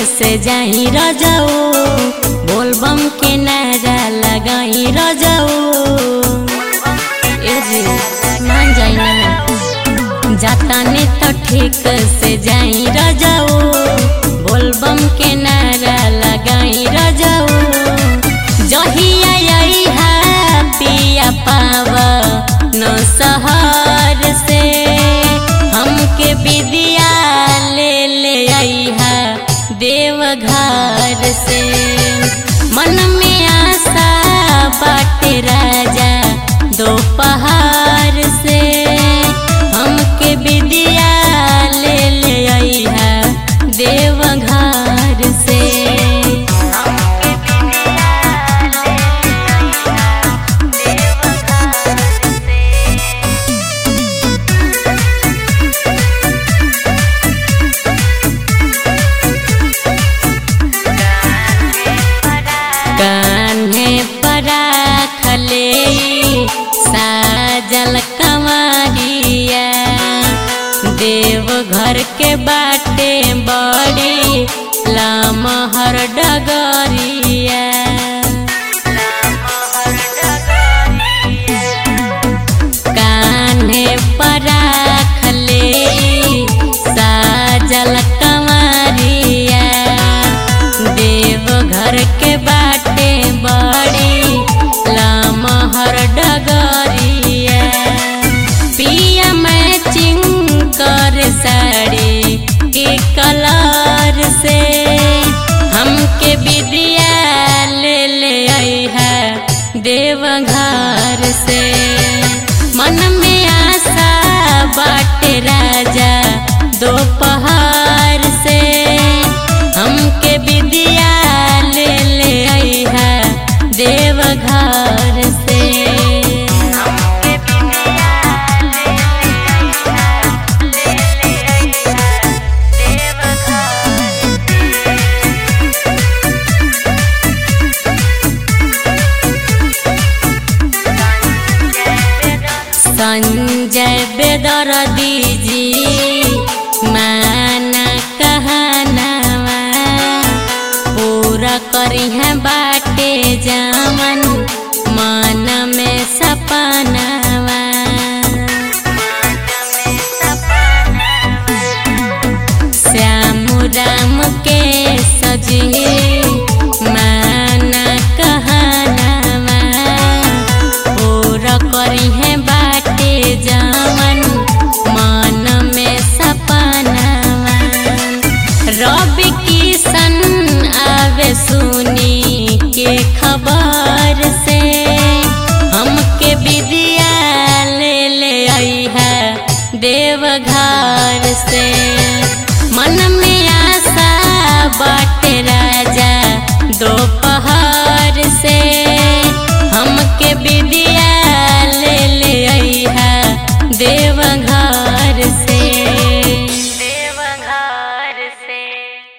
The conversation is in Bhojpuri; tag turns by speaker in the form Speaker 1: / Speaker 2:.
Speaker 1: से जाई रजाऊ, बोलबम के नारा लगाई रजाऊ। मान जाई ना जाता ने तो ठीक से जाई रजाऊ, बोलबम के नारा लगाई रजाऊ। जहिया आई है पिया पावा न सहर से, हमके विदिया ले आई है देवघर से। मन में आशा बाटे राजा दोपहर से, हमके विदिया ले आई है देवघर से। कान्हे परा खले साजल कमरिया, देवघर के बाटे बड़ी लमहर डगरिया। कान्हे परा खले साजल कमरिया, देवघर के बाटे बड़ी लमहर डगरिया। पिया मैचिंग कर साड़ी के कलर से, हमके विदिया ले आई है देवघर से। मन में आशा बाटे राजा दोपहर से, हमके विदिया ले आई है देवघर से। संजय बेदर्दी जी माना कहनावा, पूरा करी है बाटे जामन मन में सपनावा। श्याम राम के सजी माना कहनावा, पूरा करी है बाटे जामन मन में सपनावा। रवि किशन आवे